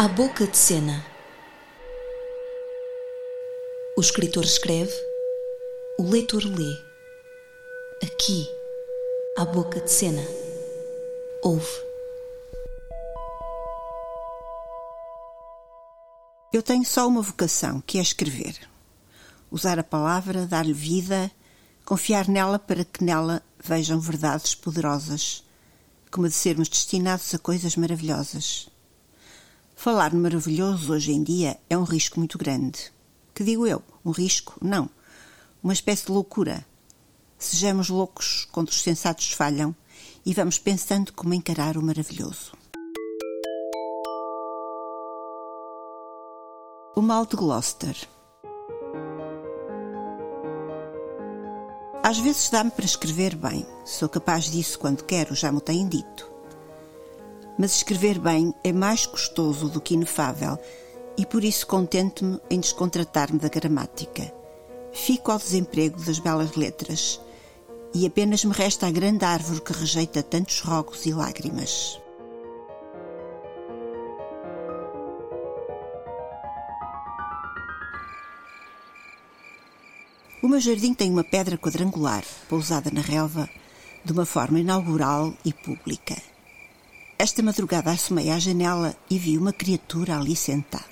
À boca de cena. O escritor escreve, o leitor lê. Aqui, à boca de cena, ouve. Eu tenho só uma vocação, que é escrever. Usar a palavra, dar-lhe vida, confiar nela para que nela vejam verdades poderosas, como a de sermos destinados a coisas maravilhosas. Falar no maravilhoso hoje em dia é um risco muito grande. Que digo eu? Um risco? Não. Uma espécie de loucura. Sejamos loucos quando os sensatos falham e vamos pensando como encarar o maravilhoso. O mal de Gloucester. Às vezes dá-me para escrever bem. Sou capaz disso quando quero, já me o têm dito. Mas escrever bem é mais custoso do que inefável e por isso contento-me em descontratar-me da gramática. Fico ao desemprego das belas letras e apenas me resta a grande árvore que rejeita tantos rogos e lágrimas. O meu jardim tem uma pedra quadrangular, pousada na relva, de uma forma inaugural e pública. Esta madrugada assomei à janela e vi uma criatura ali sentada.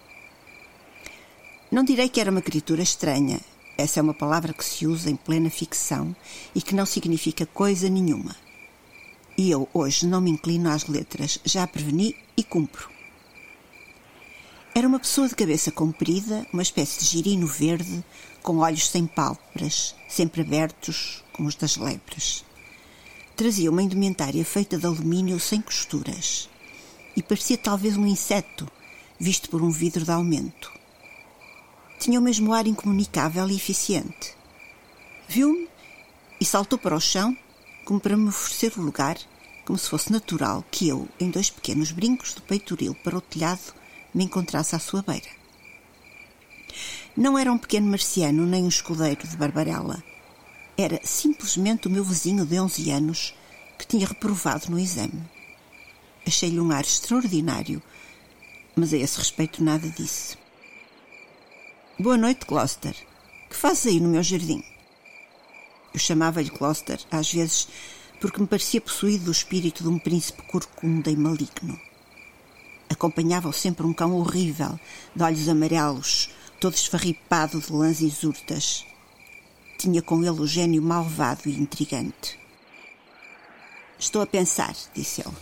Não direi que era uma criatura estranha. Essa é uma palavra que se usa em plena ficção e que não significa coisa nenhuma. E eu hoje não me inclino às letras, já preveni e cumpro. Era uma pessoa de cabeça comprida, uma espécie de girino verde, com olhos sem pálpebras, sempre abertos, como os das lebres. Trazia uma indumentária feita de alumínio sem costuras e parecia talvez um inseto, visto por um vidro de aumento. Tinha o mesmo ar incomunicável e eficiente. Viu-me e saltou para o chão, como para me oferecer o lugar, como se fosse natural que eu, em 2 pequenos brincos do peitoril para o telhado, me encontrasse à sua beira. Não era um pequeno marciano nem um escudeiro de Barbarella. Era simplesmente o meu vizinho de 11 anos que tinha reprovado no exame. Achei-lhe um ar extraordinário, mas a esse respeito nada disse. Boa noite, Gloucester. Que fazes aí no meu jardim? Eu chamava-lhe Gloucester, às vezes, porque me parecia possuído do espírito de um príncipe corcunda e maligno. Acompanhava-o sempre um cão horrível, de olhos amarelos, todo esfarripado de lãs e zurtas. Tinha com ele o gênio malvado e intrigante. Estou a pensar, disse ele.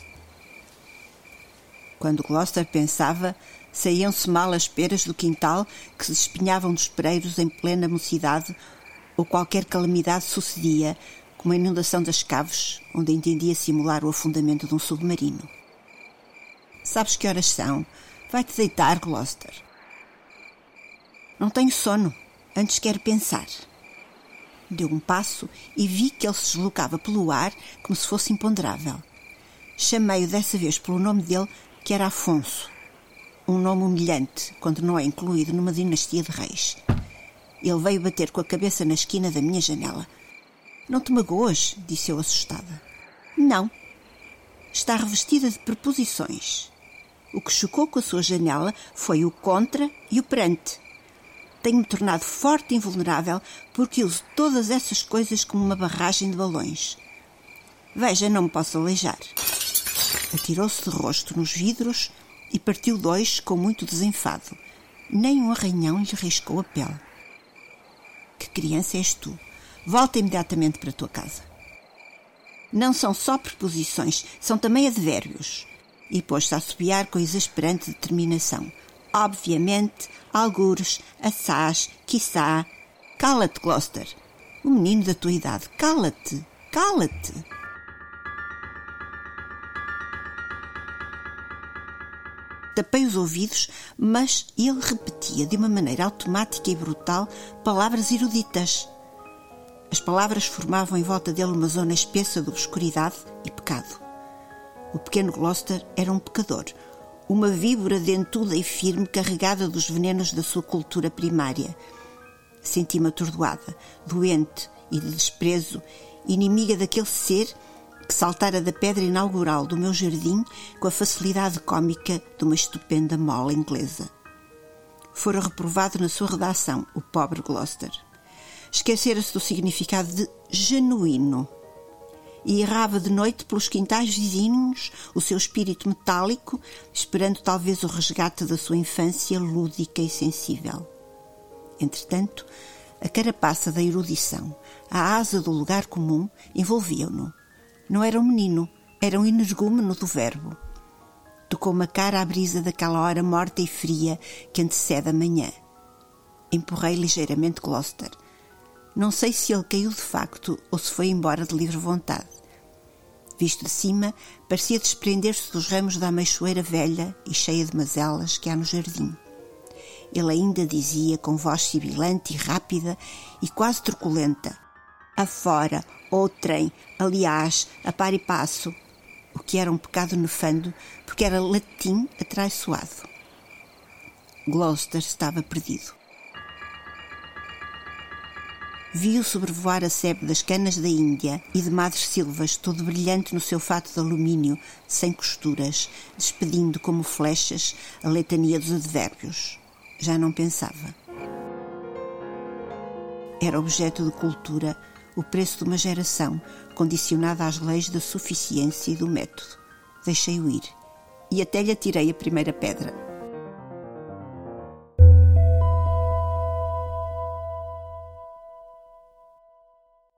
Quando Gloucester pensava, saíam-se mal as peras do quintal que se espinhavam dos pereiros em plena mocidade ou qualquer calamidade sucedia, como a inundação das caves, onde entendia simular o afundamento de um submarino. Sabes que horas são? Vai-te deitar, Gloucester. Não tenho sono, antes quero pensar. Deu um passo e vi que ele se deslocava pelo ar como se fosse imponderável. Chamei-o dessa vez pelo nome dele, que era Afonso. Um nome humilhante, quando não é incluído numa dinastia de reis. Ele veio bater com a cabeça na esquina da minha janela. Não te magoas? Disse eu assustada. Não. Está revestida de preposições. O que chocou com a sua janela foi o contra e o perante. Tenho-me tornado forte e invulnerável porque uso todas essas coisas como uma barragem de balões. Veja, não me posso aleijar. Atirou-se de rosto nos vidros e partiu 2 com muito desenfado. Nem um arranhão lhe riscou a pele. Que criança és tu? Volta imediatamente para a tua casa. Não são só preposições, são também advérbios. E pôs-se a assobiar com exasperante determinação. Obviamente, algures, assaz, quiçá. Cala-te, Gloucester. O menino da tua idade. Cala-te, cala-te. Tapei os ouvidos, mas ele repetia de uma maneira automática e brutal palavras eruditas. As palavras formavam em volta dele uma zona espessa de obscuridade e pecado. O pequeno Gloucester era um pecador, uma víbora dentuda e firme carregada dos venenos da sua cultura primária. Senti-me atordoada, doente e de desprezo, inimiga daquele ser que saltara da pedra inaugural do meu jardim com a facilidade cômica de uma estupenda mola inglesa. Fora reprovado na sua redação, o pobre Gloucester. Esquecera-se do significado de genuíno e errava de noite pelos quintais vizinhos, o seu espírito metálico, esperando talvez o resgate da sua infância lúdica e sensível. Entretanto, a carapaça da erudição, a asa do lugar comum, envolviam-no. Não era um menino, era um energúmeno do verbo. Tocou-me a cara à brisa daquela hora morta e fria que antecede a manhã. Empurrei ligeiramente Gloucester. Não sei se ele caiu de facto ou se foi embora de livre vontade. Visto de cima, parecia desprender-se dos ramos da ameixoeira velha e cheia de mazelas que há no jardim. Ele ainda dizia com voz sibilante e rápida e quase truculenta: afora, outrem, aliás, a par e passo, o que era um pecado nefando, porque era latim atraiçoado. Gloucester estava perdido. Vi-o sobrevoar a sebe das canas da Índia e de Madres Silvas, todo brilhante no seu fato de alumínio, sem costuras, despedindo como flechas a letania dos advérbios. Já não pensava. Era objeto de cultura, o preço de uma geração, condicionada às leis da suficiência e do método. Deixei-o ir. E até lhe atirei a primeira pedra.